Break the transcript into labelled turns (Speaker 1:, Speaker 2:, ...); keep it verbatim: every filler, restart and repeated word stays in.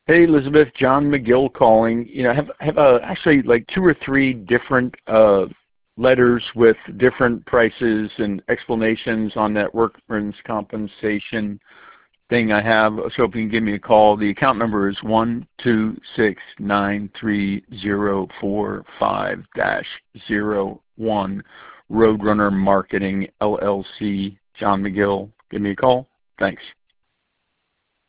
Speaker 1: Hey Elizabeth, John McGill calling. You know, I have have uh, actually like two or three different uh, letters with different prices and explanations on that workman's compensation thing I have. So if you can give me a call, the account number is one two six nine three zero four five dash zero one. Roadrunner Marketing L L C. John McGill. Give me a call. Thanks.